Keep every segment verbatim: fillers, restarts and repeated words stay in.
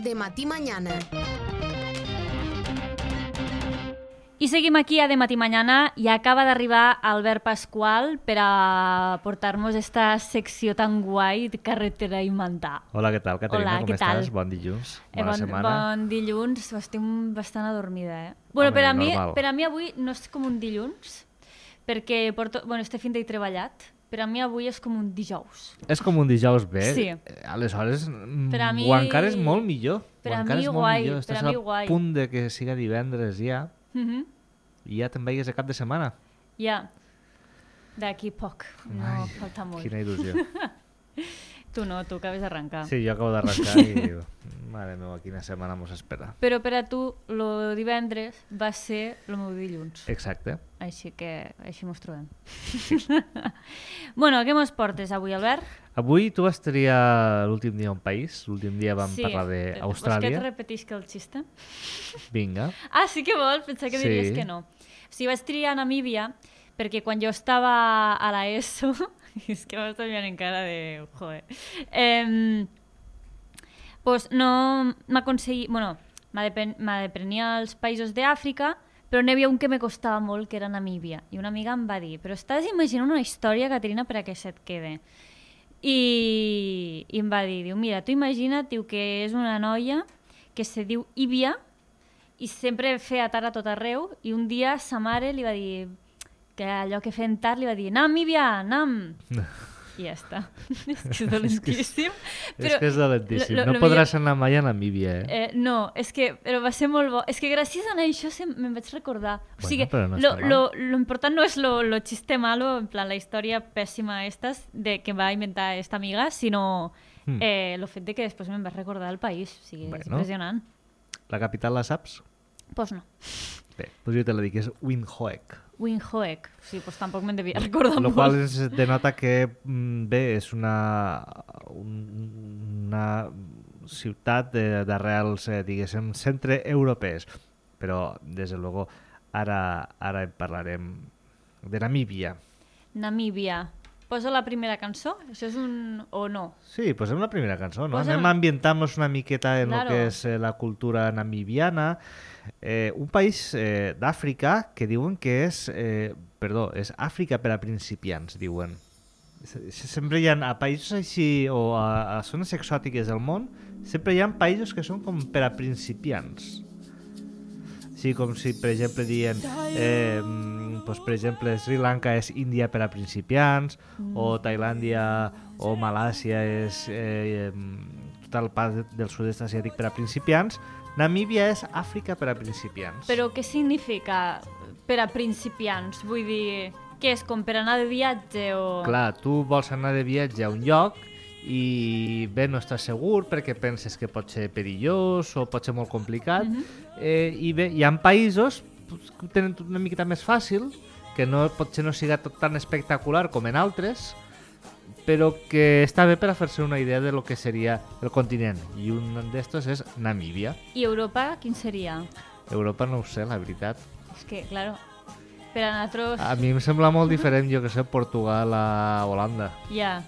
de Matí Mañana. I seguim aquí a De Matí Mañana i acaba d'arribar Albert Pasqual per a portar-nos esta secció tan guai de carretera i mandar. Hola, què tal, Caterina? Hola, com què estàs? tal? Bon dilluns, Eh, bona bon, setmana. Bon dilluns, estic bastant adormida, eh? Bueno, Home, per, a mi, normal. per a mi avui no és com un dilluns, perquè porto, bueno, este fin d'he treballat, per a mi avui és com un dijous. És com un dijous bé. Sí. Eh, Aleshores, mm, Per a mi- o encara és molt millor. per o a encara mi és molt guai, millor. per Estàs a mi a guai. punt de que siga divendres ja Mhm. i ja te'n veies de cap de setmana. Ja, d'aquí poc, no Ai, falta molt. Quina il·lusió. Tu no, tu acabes d'arrencar. Sí, jo acabo d'arrencar i... Mare meva, quina setmana mos espera. Però per a tu, el divendres va ser el meu dilluns. Exacte. Així que així mos trobem. Bueno, què mos portes avui, Albert? Avui tu vas triar l'últim dia a un país. L'últim dia vam Sí. parlar Vols que d'Austràlia. et repetisca el xiste? Vinga. Ah, sí que vols? Pensava que diries Sí. que no. O sigui, vaig triar Namíbia perquè quan jo estava a la ESO... és que m'està mirant en cara de... Joder. Eh, pues no m'aconseguia... Bueno, m'aprenia els països d'Àfrica, però n'hi havia un que me costava molt, que era Namíbia. I una amiga em va dir, però estàs imaginant una història, Caterina, per a que se't quede. I, i em va dir, diu, mira, tu imagina't, diu, que és una noia que se diu Íbia i sempre feia tard a tot arreu i un dia sa mare li va dir que allò que feien tard li va dir Nam, Íbia, nam! I ja està. És que és dolentíssim. És que és dolentíssim. lo- lo- No lo podràs millor- anar mai a Namíbia, eh? Eh, no, és que però va ser molt bo. És que gràcies a això se- me'n vaig recordar. O Bueno, sigui, però no lo, està mal. lo, lo important no és lo, lo xiste malo, en plan la història pèssima estas de que va inventar esta amiga, sinó Mm. eh, lo fet de que després me'n vaig recordar el país. O sigui, és Bueno. impressionant. La capital la saps? Pues no. Bé, doncs jo te la dic, és Windhoek. Windhoek. Sí, pues tampoc me'n devia recordar Lo molt. qual ens denota que, mm, bé, és una, un, una ciutat de- d'arrels, eh, diguéssim, centreeuropees. Però, des de luego, ara, ara en parlarem de Namíbia. Namíbia. Posa la primera cançó? Això és un... o no? Sí, posem la primera cançó, no? Posa'm- Anem a ambientar-nos una miqueta en Claro. el que és eh, la cultura namibiana. Eh, un país eh, d'Àfrica que diuen que és... Eh, perdó, és Àfrica per a principiants, diuen. Se- Sempre hi ha, a països així, o a, a zones exòtiques del món, sempre hi ha països que són com per a principiants. Sí, com si, per exemple, dient... Eh, mm, doncs, per exemple, Sri Lanka és Índia per a principiants, mm. o Tailàndia o Malàsia és eh, mm, tot el pas del sud-est asiàtic per a principiants. Namíbia és Àfrica per a principiants. Però què significa per a principiants? Vull dir, què és, com per anar de viatge o... Clar, tu vols anar de viatge a un lloc i bé, no estàs segur perquè penses que pot ser perillós o pot ser molt complicat. Mhm. eh, I bé, hi ha països pues, que ho tenen tot una miqueta més fàcil, que no, potser no siga tot tan espectacular com en altres, però que està bé per a fer-se una idea de lo que seria el continent. I un d'estos és Namíbia. I Europa, quin seria? Europa no ho sé, la veritat. És que, claro, per a nosaltres... A mi em sembla molt diferent, jo que sé, Portugal a Holanda. Ja.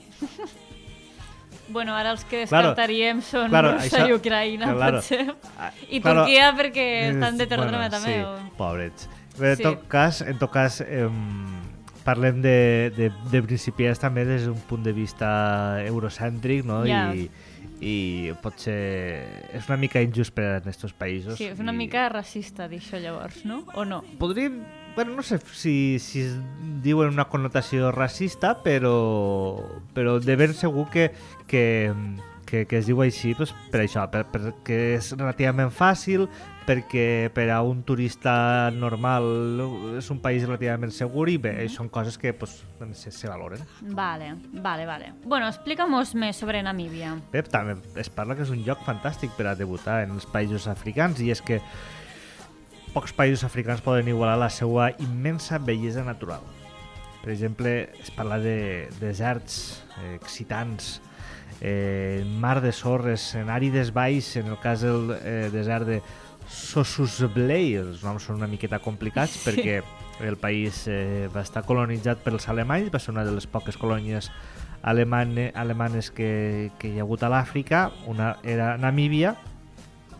Bueno, ara els que Claro, descartaríem són claro, Rússia això- i Ucraïna, claro. potser. Ah, I claro, Turquia perquè estan de és- terratrèmol bueno, també. Sí, O... pobrets. Però en Sí. tot cas, en tot cas eh, parlem de, de, de principiants també des d'un punt de vista eurocèntric, no? Ja. I, i pot ser... És una mica injust per a aquests països. Sí, és una i... mica racista, dir això llavors, no? O no? Podríem... Bueno, no sé si, si es diuen una connotació racista, però, però de ben segur que, que, que, que es diu així doncs, per això, per, perquè és relativament fàcil, perquè per a un turista normal és un país relativament segur i bé, són coses que pues, se, se valoren. Vale, vale, vale. Bueno, explica'm-nos més sobre Namíbia. Bé, també es parla que és un lloc fantàstic per a debutar en els països africans i és que pocs països africans poden igualar la seva immensa bellesa natural. Per exemple, es parla de deserts eh, excitants, eh, mar de sorres, en àrides valls, en el cas del eh, desert de Sossusvlei, els noms són una miqueta complicats Sí. perquè el país eh, va estar colonitzat pels alemanys, va ser una de les poques colònies alemane, alemanes que, que hi ha hagut a l'Àfrica, una era Namíbia,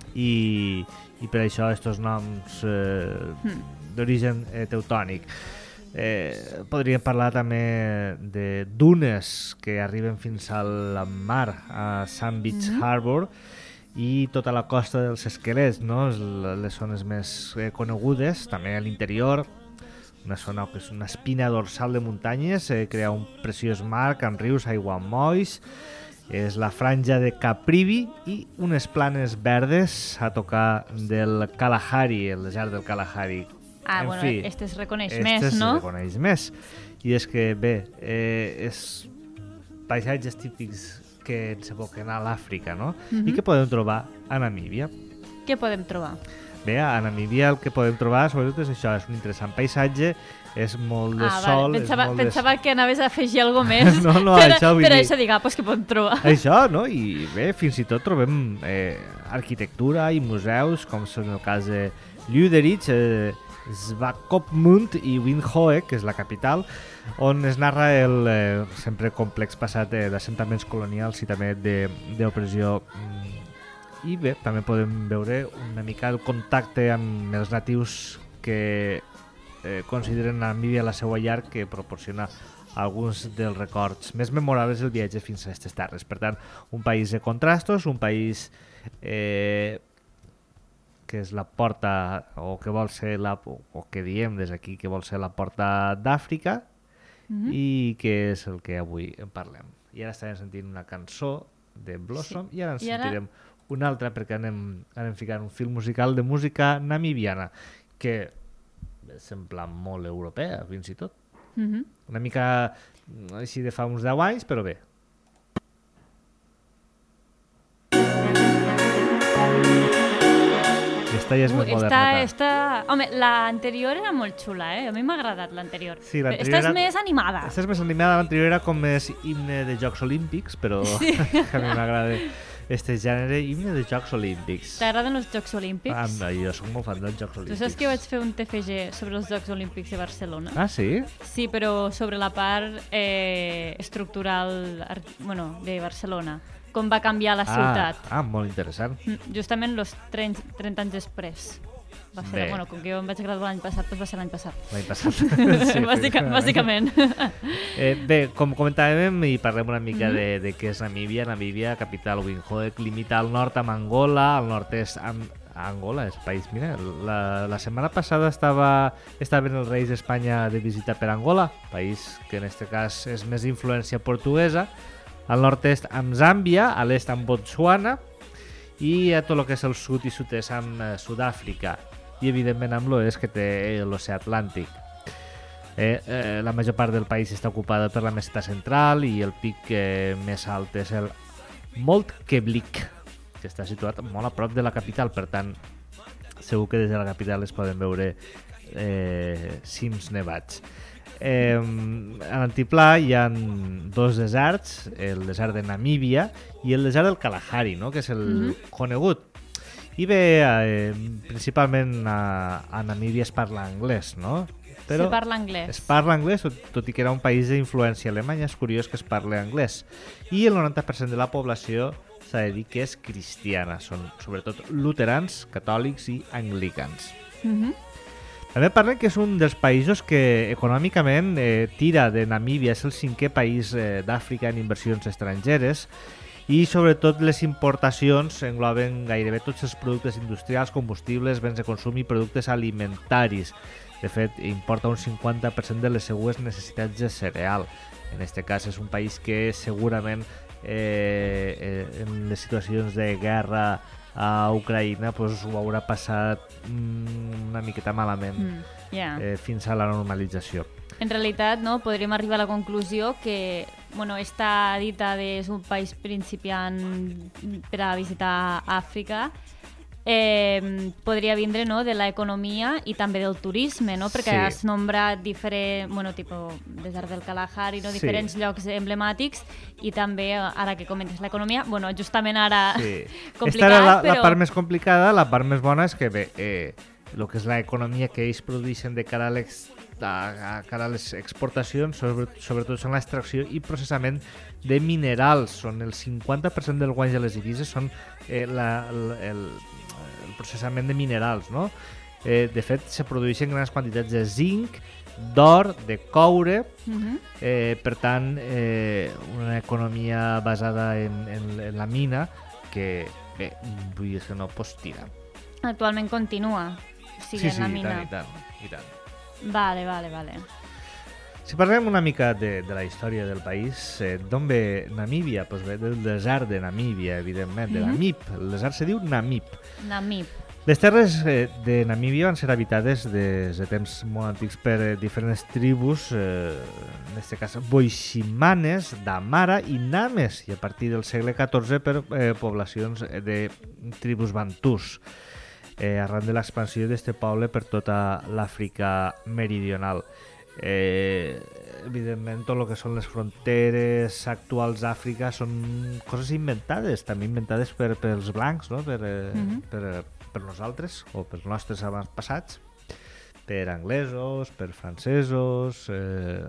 i, i per això aquests noms eh, Mm. d'origen eh, teutònic. Eh, podríem parlar també de dunes que arriben fins al mar a Sand Beach Mhm. Harbor i tota la costa dels Esquelets, no? Les zones més eh, conegudes, també a l'interior, una zona que és una espina dorsal de muntanyes, eh, crea un preciós marc amb rius, aiguamolls, és la franja de Caprivi i unes planes verdes a tocar del Kalahari, el desert del Kalahari. Ah, En bueno, fi, este es reconeix este més, es no? reconeix més. I és que, bé, eh, és paisatges típics que ens evoquen a l'Àfrica, no? Mhm. I que podem trobar a Namíbia. Què podem trobar? Bé, a Namíbia el que podem trobar sobretot és això, és un interessant paisatge, és molt de ah, sol, vale. Pensava, és molt de... pensava que anaves a afegir alguna més. No, no, per, això vull per dir- això dic, ah, pues que podem trobar. Això, no? I bé, fins i tot trobem eh, arquitectura i museus, com són el cas de Lüderitz, eh, Swakopmund i Windhoek, que és la capital, on es narra el eh, sempre complex passat eh, d'assentaments colonials i també de- d'opressió. Mm, I bé, també podem veure una mica el contacte amb els natius que eh, consideren Namíbia la seva llar, que proporciona alguns dels records més memorables del viatge fins a aquestes terres. Per tant, un país de contrastos, un país eh, que és la porta, o que vol ser la, o que diem des d'aquí que vol ser la porta d'Àfrica, Mhm. i que és el que avui en parlem. I ara estarem sentint una cançó de Blossom Sí. i ara en I ara- sentirem una altra perquè anem, anem ficant un film musical de música namibiana que sembla molt europea fins i tot. Mhm. Una mica mm, així de fa uns deu anys, però bé. Aquesta ja és Uh, molt esta, moderna. esta... Home, l'anterior era molt xula, eh? A mi m'ha agradat l'anterior. Sí, Però l'anterior esta és era- més animada. Aquesta és més animada, l'anterior era com més himne de Jocs Olímpics, però Sí. a mi m'agrada este gènere, himne de Jocs Olímpics. T'agraden els Jocs Olímpics? Ah, jo soc molt fan dels Jocs Tu Olímpics. saps que vaig fer un T F G sobre els Jocs Olímpics de Barcelona? Ah, sí? Sí, però sobre la part eh, estructural ar- bueno, de Barcelona. Com va canviar la ciutat. Ah, ah, molt interessant. Mm, Justament els trenta, trenta anys després. Va ser, Bé. bueno, com que jo em vaig graduar l'any passat, doncs va ser l'any passat. L'any passat. Bàsica, bàsicament. Eh, bé, com comentàvem i parlem una mica Mhm. de, de què és Namíbia. Namíbia, capital Windhoek, limita al nord amb Angola, al nord-est amb Angola, és país. Mira, la, la setmana passada estava, estaven els reis d'Espanya de visita per Angola, país que en aquest cas és més influència portuguesa, al nord-est amb Zàmbia, a l'est amb Botswana i a tot el que és el sud i sud-est amb eh, Sud-àfrica i evidentment amb l'oest que té l'oceà Atlàntic. Eh, eh, la major part del país està ocupada per la meseta central i el pic eh, més alt és el Molt Keblik, que està situat molt a prop de la capital, per tant segur que des de la capital es poden veure eh, cims nevats. Eh, a l'antiplà hi ha dos deserts, el desert de Namíbia i el desert del Kalahari, no? Que és el Mhm. conegut. I bé, eh, principalment a, a Namíbia es parla anglès, no? Se parla anglès. Es parla anglès, tot, tot i que era un país d'influència alemanya, és curiós que es parli anglès. I el noranta per cent de la població s'ha de dir que és cristiana, són sobretot luterans, catòlics i anglicans. Mhm. També parlen que és un dels països que econòmicament eh, tira de Namíbia, és el cinquè país eh, d'Àfrica en inversions estrangeres i sobretot les importacions engloben gairebé tots els productes industrials, combustibles, béns de consum i productes alimentaris. De fet, importa un cinquanta per cent de les seues necessitats de cereal. En aquest cas és un país que segurament eh, eh, en les situacions de guerra a Ucraïna pues, ho haurà passat mm, una miqueta malament Mm, yeah. eh, fins a la normalització. En realitat, no, podríem arribar a la conclusió que bueno, esta dita de és un país principiant per a visitar Àfrica eh, podria vindre no, de l'economia i també del turisme, no? Perquè Sí. has nombrat diferent, bueno, tipo, desert del Kalahari, no? Sí. diferents llocs emblemàtics i també, ara que comentes l'economia, bueno, justament ara Sí. complicat, Esta era la, però... la part més complicada, la part més bona és que bé, eh, el que és l'economia que ells produeixen de cara a, l'ex, a, a cara a les exportacions, sobre, sobretot són l'extracció i processament de minerals. Són el cinquanta per cent dels guanys de les divises són eh, la, el, el, el processament de minerals, no? Eh, de fet, se produeixen grans quantitats de zinc, d'or, de coure, Mhm. eh, per tant, eh, una economia basada en, en, en la mina que, bé, vull dir que no pots tirar. Actualment continua, o sigui, Sí, en sí, la i mina. tant, i tant, i tant. Vale, vale, vale. Si parlem una mica de, de la història del país, eh, d'on ve Namíbia? Pues ve del desert de Namíbia, evidentment, de Mhm. Namib. El desert se diu Namib. Namib. Les terres eh, de Namíbia van ser habitades des de temps molt antics per eh, diferents tribus, eh, en aquest cas boiximanes, damara i names, i a partir del segle catorze per eh, poblacions de tribus bantús, eh, arran de l'expansió d'este poble per tota l'Àfrica meridional. Eh, evidentment, tot el que són les fronteres actuals d'Àfrica són coses inventades, també inventades per, pels blancs, no? per, eh, Mhm. per, eh, per nosaltres o pels nostres avantpassats, per anglesos, per francesos, eh,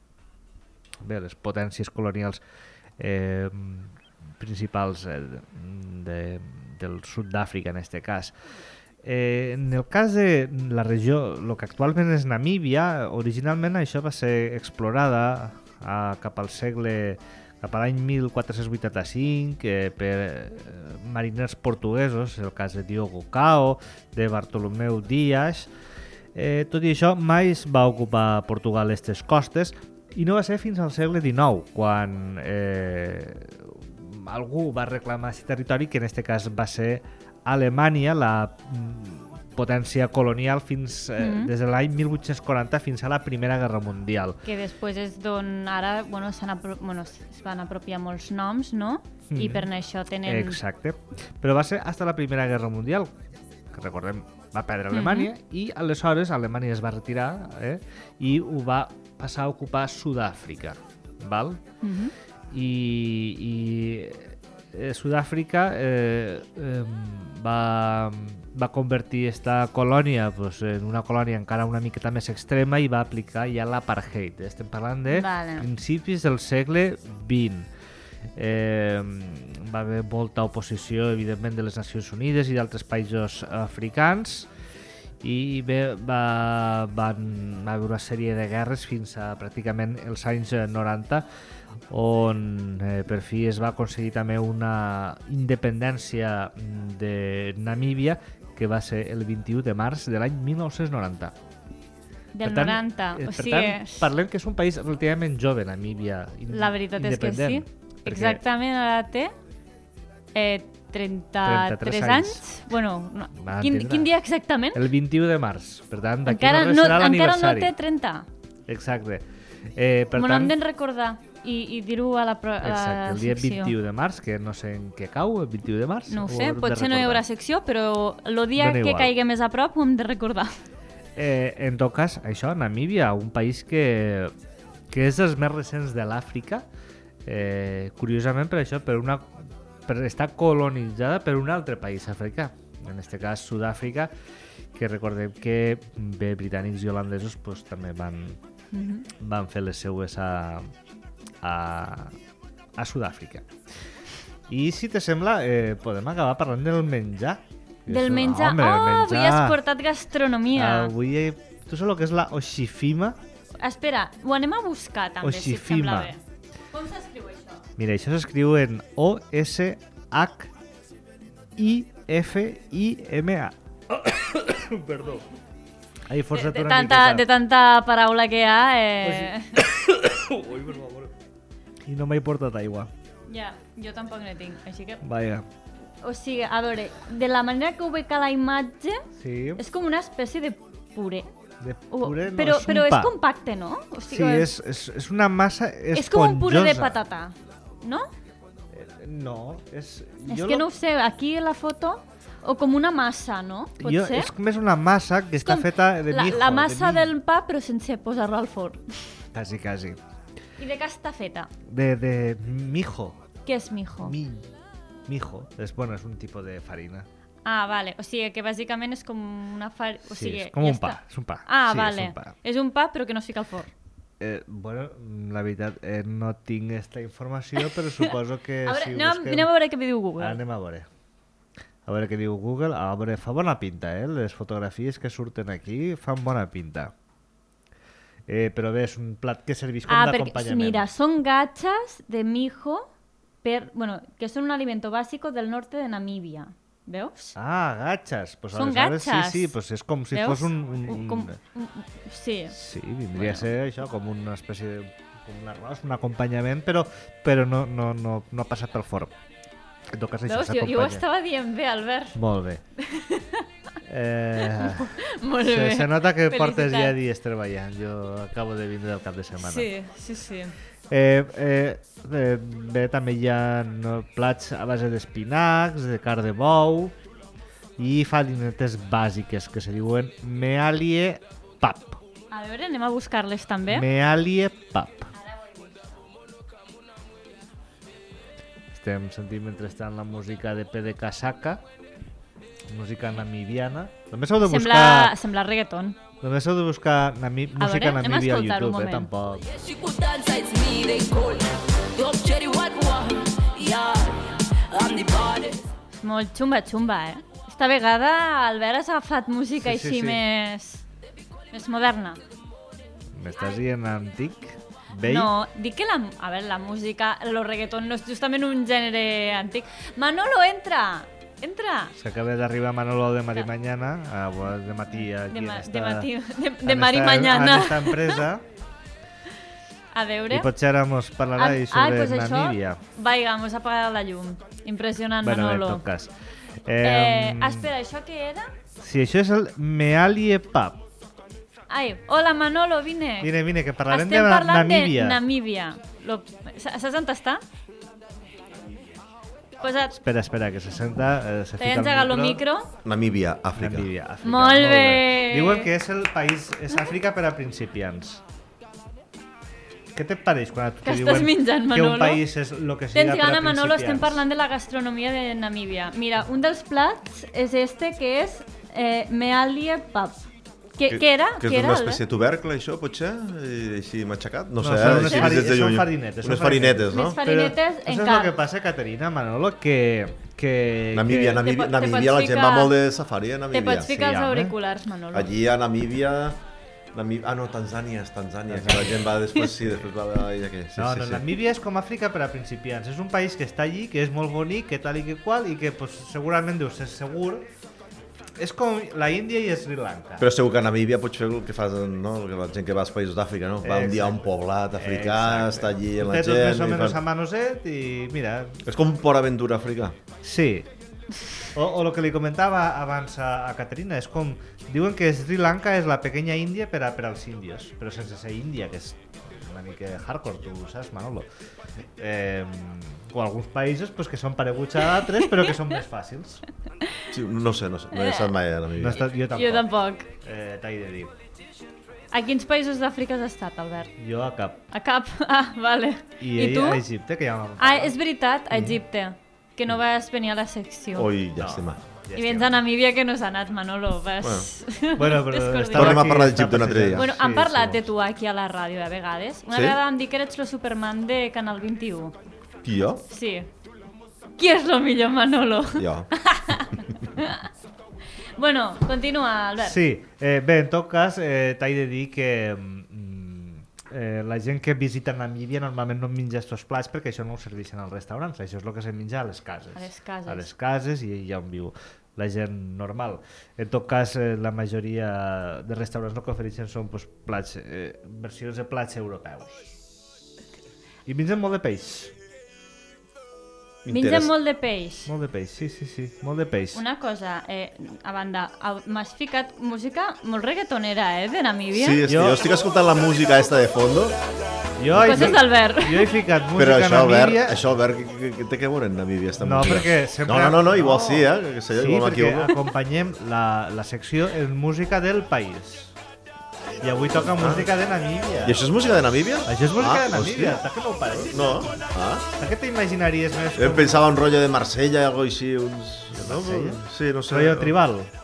bé, les potències colonials eh, principals eh, de, del sud d'Àfrica en aquest cas. Eh, en el cas de la regió, el que actualment és Namíbia, originalment això va ser explorada a, cap al segle, cap a l'any mil quatre-cents vuitanta-cinc eh, per eh, mariners portuguesos, el cas de Diogo Cao, de Bartolomeu Díaz. Eh, tot i això, mai es va ocupar Portugal aquestes costes i no va ser fins al segle dinou, quan eh, algú va reclamar aquest territori, que en aquest cas va ser Alemanya, la mm, potència colonial fins eh, Mhm. des de l'any mil vuit-cents quaranta fins a la Primera Guerra Mundial. Que després és d'on ara bueno, s'han apro bueno, es van apropiar molts noms, no? I Mhm. per això tenen... Exacte. Però va ser fins a la Primera Guerra Mundial, que recordem, va perdre Alemanya, i aleshores Alemanya es va retirar eh, i ho va passar a ocupar Sud-àfrica. Val? Mhm. I, i eh, Sud-àfrica eh, eh, va, va convertir esta colònia pues, en una colònia encara una miqueta més extrema i va aplicar ja l'apartheid. Estem parlant de Vale. principis del segle vint. Eh, va haver molta oposició, evidentment, de les Nacions Unides i d'altres països africans, i bé, va, van, va haver una sèrie de guerres fins a pràcticament els anys noranta, on eh, per fi es va aconseguir també una independència de Namíbia, que va ser el vint-i-u de març de l'any mil nou-cents noranta. Del Per tant, noranta. eh, O per sigui, tant, parlem que és un país relativament jove, Namíbia, in- la veritat és que sí. independent, perquè- Exactament, ara té eh, trenta-tres trenta-tres anys. anys. Bueno, no. Va Quin, entendre. quin dia exactament? El vint-i-u de març, per tant, d'aquí Encara no res no, serà encara no l'aniversari. té trenta. Exacte. Eh, per Me tant, n'hem de recordar i, i dir-ho a la, pro- a la exacte, el dia secció. vint-i-u de març, que no sé en què cau, el vint-i-u de març. No ho ho sé, haurem de potser no hi recordar. haurà secció, però el dia Dona que igual. caigui més a prop ho hem de recordar. Eh, en tot cas, això, Namíbia, un país que, que és dels més recents de l'Àfrica, eh, curiosament per això, per, una, per estar colonitzada per un altre país africà, en aquest cas Sud-àfrica, que recordem que bé, britànics i holandesos pues, també van, Mhm. van fer les seues a, a, a Sud-àfrica. I si te sembla, eh, podem acabar parlant del menjar. Del Això- menjar. home, el Oh, avui menjar. has portat gastronomia. Avui he... Tu saps el que és la oshifima? Espera, ho anem a buscar també, si et sembla Oshifima. bé. Com s'escriu això? Mira, això s'escriu en O S H I F I M A. Perdó. Ai, De, força't de, una tanta, miqueta. de tanta paraula que hi ha, eh... Ui, per favor. I no m'he portat aigua. ja, jo tampoc ne tinc, així que... Vaja. O sigui, a veure, de la manera que ho veig a la imatge, Sí, és com una espècie de puré. de O- puré no, però és un però pa. és compacte, no? O Sí, sigui, és, és, és una massa esponjosa. és com un puré de patata, no? Eh, No, és... És jo que lo- no ho sé, aquí la foto, o com una massa, no? Pot jo, ser? és més una massa que està Com feta de la, mijo. la massa de del pa, però sense posar-la al forn. Quasi, quasi. I de què està feta? De, de mijo. Què és mijo? Mi, mijo. És, bueno, és un tipus de farina. Ah, vale. O sigui, que bàsicament és com una farina... O Sí, sigui, és com ja un està. pa. És un pa. Ah, sí, vale. És un pa. És un pa, però que no es fica al forn. Eh, bueno, la veritat, eh, no tinc aquesta informació, però suposo que A veure, si anem, busquem... anem a veure què me diu Google. Anem a veure. A veure què diu Google. A veure, fa bona pinta, eh? Les fotografies que surten aquí fan bona pinta. Eh, però bé, és un plat que serveix com ah, perquè, d'acompanyament. mira, són gachas de mijo, per, bueno, que són un alimento básico del norte de Namíbia. Veus? Ah, gachas. Pues Són aleshores gachas. Sí, sí, pues és com si Veus? fos un... un, un... Com, un sí. Sí, vindria bueno. a ser això, com una espècie de... com un arròs, un acompanyament, però, però no, no, no, no ha passat pel forn. En tot cas, això Veus? Jo, jo ho estava dient bé, Albert. Molt bé. Eh, Molt se, bé. se nota que Felicitats. portes ja dies treballant. Jo acabo de vindre del cap de setmana. Sí, sí, sí. Eh, eh, eh, bé, també hi ha no, plats a base d'espinacs, de carn de bou i farinetes bàsiques que se diuen mealie pap. A veure, anem a buscar-les també. Mealie pap. Estem sentint mentrestant la música de P de Casaca, música namibiana. Només heu de buscar... Sembla, sembla reggaeton. Només heu de buscar nami... A música veure, anem a namíbia a escoltar-ho un YouTube, eh? moment. Tampoc. És molt xumba-xumba, eh? Esta vegada Albert has agafat música Sí, sí, així sí. més... més moderna. M'estàs dient antic? Vell? No, dic que la, a veure, la música, el reggaeton no és justament un gènere antic. Manolo, entra! Entra! S'acaba d'arribar Manolo de Mari Mañana, a, de matí aquí De, ma, en esta, de, matí, de, en de Mari esta- Mañana. en esta empresa. A veure... I potser ara mos parlarà Ah, sobre pues això, Namíbia. Vaiga, mos ha apagat la llum. Impressionant, Bueno, bé, en Manolo. tot cas. Eh, Eh, espera, això què era? Sí, això és el Mealie Pub. Ai, hola Manolo, vine. Vine, vine, que parlarem Estem de parlant Namíbia. de Namíbia. Lo... Saps on està? Posa't... Espera, espera, que se senta... Eh, se T'he fica el engegat el micro. Namíbia, Àfrica. Namíbia, Àfrica. Molt bé. Diuen que és el país... És Àfrica per a principiants. Què te pareix quan a tu Que te estàs diuen menjant, que Manolo? un país és el que Tens seria per a gana, Manolo, estem principiants? parlant de la gastronomia de Namíbia. Mira, un dels plats és este, que és eh, Mealie Pub. Què, què era? Que és Què una era, espècie de tubercle, això, potser? I així matxacat? No, No, sé, són eh? unes així fari- des de són lluny. farinetes, són Unes farinetes, no? Unes farinetes Però, en això és carn. el que passa, Caterina, Manolo, que... que Namíbia, que... Namíbia, Te po- te Namíbia, la pots gent ficar- va molt de safari a Te Namíbia. pots ficar Sí, els home. auriculars, Manolo. Allí a Namíbia... Namíbia... Ah, no, Tanzània, és Tanzània, que la gent va després, sí, després va a allà que... Sí, No, sí, no, sí. Namíbia és com Àfrica per a principiants. És un país que està allí, que és molt bonic, que tal i que qual, i que pues, segurament deu ser segur. És com la Índia i Sri Lanka. Però segur que a Namíbia pots fer el que fas, no? El que la gent que va als països d'Àfrica, no? Va un dia a un poblat africà, Exacte. està allí amb la Té tot gent... més o i menys fa- a manoset i mira, És com un Port Aventura africà. sí. O, o el que li comentava abans a, a Caterina, és com... Diuen que Sri Lanka és la pequeña Índia per, a, per als índios, però sense ser Índia, que és una mica hardcore, tu ho saps, Manolo. Eh, o alguns països pues, que són pareguts a altres, però que són més fàcils. Sí, no sé, no sé, no he estat mai a Namíbia. No he estat, jo tampoc. Jo tampoc. Eh, T'he de dir. A quins països d'Àfrica has estat, Albert? Jo a cap. A cap? Ah, vale. I, I tu? a Egipte, que ja vam Ah, és veritat, a Egipte, que no vas venir a la secció. Oi, llàstima. Ja I vens a Namíbia, que no s'ha anat, Manolo. Vas... Bueno, però descoordinat. estava Tornem a aquí, parlar estava d'Egipte un altre dia. Bueno, Sí, han parlat sí. de tu aquí a la ràdio, a vegades. Una Sí? vegada em dic que eres el Superman de Canal vint-i-u. Qui, jo? Sí. Qui és el millor, Manolo? Jo. Bueno, continua, Albert. Sí, eh, bé, en tot cas, eh, t'he de dir que mm, eh, la gent que visita Namíbia normalment no menja estos plats perquè això no ho serveixen als restaurants, això és el que se menja a les cases. A les cases. A les cases i allà on viu la gent normal. En tot cas, eh, la majoria de restaurants el que ofereixen són pues, plats, eh, versions de plats europeus. I mengen molt de peix. Mengen Interessa- molt de peix. Molt de peix, sí, sí, sí, molt de peix. Una cosa, eh, a banda, a- m'has ficat música molt reggaetonera, eh, de Namíbia? Sí, estic, Jo- jo estic escoltant la música esta de fondo, Jo he, Coses fi- d'Albert. jo he ficat música però això, a Albert, Namíbia... això, Albert, què, què, què té que veure en Namíbia, esta No, música? perquè sempre... No, no, no, no, igual sí, eh? Que sé, Sí, igual perquè m'equivoco. acompanyem la, la secció en música del país. I avui toca música de Namíbia. I això és música de Namíbia? Això és música Ah, de Namíbia, hòstia. t'ha que no ho pareix? No. Ah. Per què t'imaginaries més Em com pensava un rotllo de Marsella, algo així, uns... No? Marsella? Sí, no sé. rotllo tribal?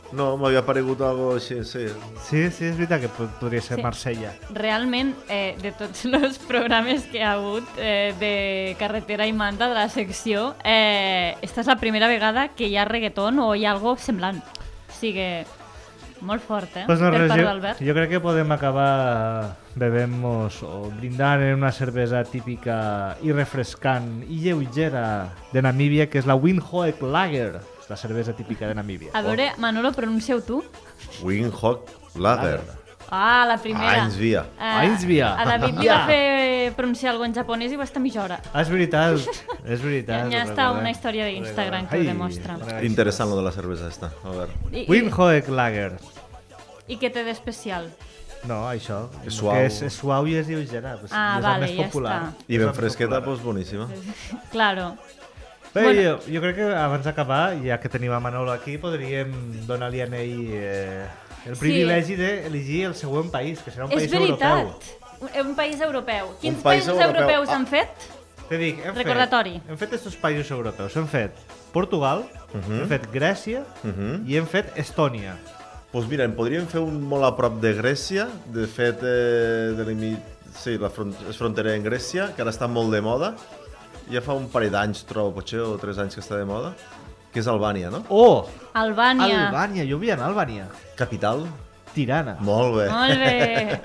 No, m'havia paregut algo així, sí. Sí, sí, és veritat que pod- podria ser Sí. Marsella. Realment, eh, de tots els programes que hi ha hagut eh, de carretera i manta de la secció, eh, esta és la primera vegada que hi ha reggaeton o hi ha algo semblant. O sigui, molt fort, eh? Pues no, per res, part jo, d'Albert. jo crec que podem acabar bebent-nos o brindant en una cervesa típica i refrescant i lleugera de Namíbia, que és la Windhoek Lager, la cervesa típica de Namíbia. A veure, Manolo, pronuncia-ho tu. Windhoek Lager. Ah, la primera. Ainsvia. Eh, Ainsvia. A David li va fer pronunciar alguna en japonès i va estar mitja hora. Ah, és veritat, és veritat. Ja està recordem. una història d'Instagram que ho Ai, demostra. una Interessant, lo de la cervesa esta. A veure. I, i, Windhoek Lager. I què té d'especial? No, això. És suau. Que és, és suau i és lleugera. Pues, Ah, és vale, el més ja popular. està. I És el ben més fresqueta, popular. doncs boníssima. Claro. Bé, Bueno. jo, jo crec que abans d'acabar, ja que tenim a Manolo aquí, podríem donar-li a ell eh, el Sí. privilegi d'elegir el següent país, que serà un És país veritat. europeu. Un país europeu. Quins país països europeu. europeus Ah. han fet? Te dic, hem Recordatori. fet, hem fet estos països europeus. Hem fet Portugal, Mhm. hem fet Grècia Mhm. i hem fet Estònia. Doncs mira, en podríem fer un molt a prop de Grècia, de fet, eh, de l'imi- sí, la front és frontera en Grècia, que ara està molt de moda, ja fa un parell d'anys, trobo, potser, o tres anys que està de moda, que és Albània, no? Oh! Albània. Albània, jo vull anar a Albània. Capital? Tirana. Molt bé. Molt bé.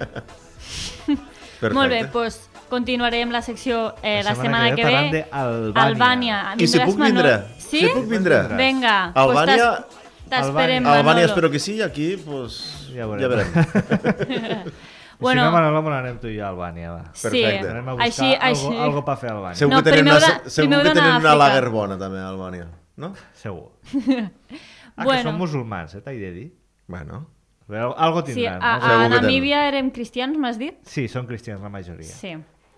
Perfecte. Molt bé, doncs continuarem la secció eh, la, setmana, que parlant ve. d'Albània. Albània. I si Vindràs, puc Manol? vindre? Sí? Si puc vindre? Vinga. Albània- Pues t'es- t'esperem, Albània- Albània Manolo. espero que sí, aquí, pues, Ja ja veurem. verem. Bueno, Bueno. si no, Manolo, me n'anem tu i jo a Albània, va. Sí, Perfecte. Anem a buscar així, algo, així. algo per fer a Albània. Segur No, que tenen, primer una, heu de- segur primer que heu d'anar tenen a una Àfrica. lager bona, també, a Albània, no? Segur. Ah, Bueno. que són musulmans, eh, t'he de dir. Bueno, Però algo Sí, tindran, a, no? a Segur que Namíbia érem cristians, m'has dit? Sí, són cristians la majoria. Sí.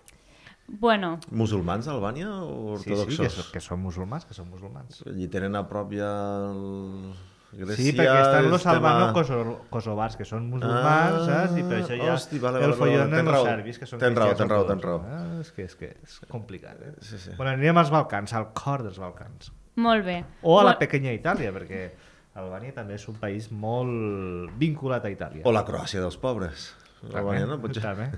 Bueno, musulmans a Albània o Sí, sí, ortodoxos? que, són, que són musulmans, que són musulmans. Allí tenen a prop ja el... Grècia, Sí, perquè estan los és tema- albano-kosovars, que són musulmans, Ah, saps? I per això hi ha hosti, vale, el vale, follon vale, de tens los raó. serbis, que són Tens raó, cristians tens raó, tens ortodoxos. raó. Ah, és que és, que és complicat, eh? Sí, sí. Bueno, anirem als Balcans, al cor dels Balcans. molt bé. O a la Bueno, pequeña Itàlia, perquè Albània també és un país molt vinculat a Itàlia. O la Croàcia dels pobres. Albània, no? Potser. També.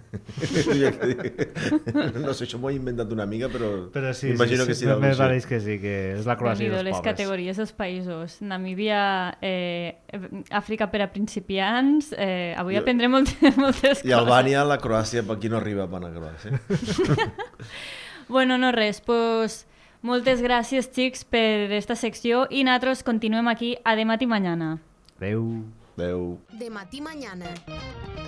no sé, això m'ho he inventat una mica, però, Però sí, imagino sí, que sí, sí. deu més ser. pareix que sí, que és la Croàcia Déu-n'hi-do, dels les pobres. categories dels països. Namíbia, eh, Àfrica per a principiants. Eh, avui I- aprendrem moltes, moltes I Albània, la Croàcia, per qui no arriba per anar a Croàcia. Bueno, no res, pues, moltes gràcies, xics, per esta secció i nosaltres continuem aquí a demà i mañana. Adéu. Adéu. De matí mañana.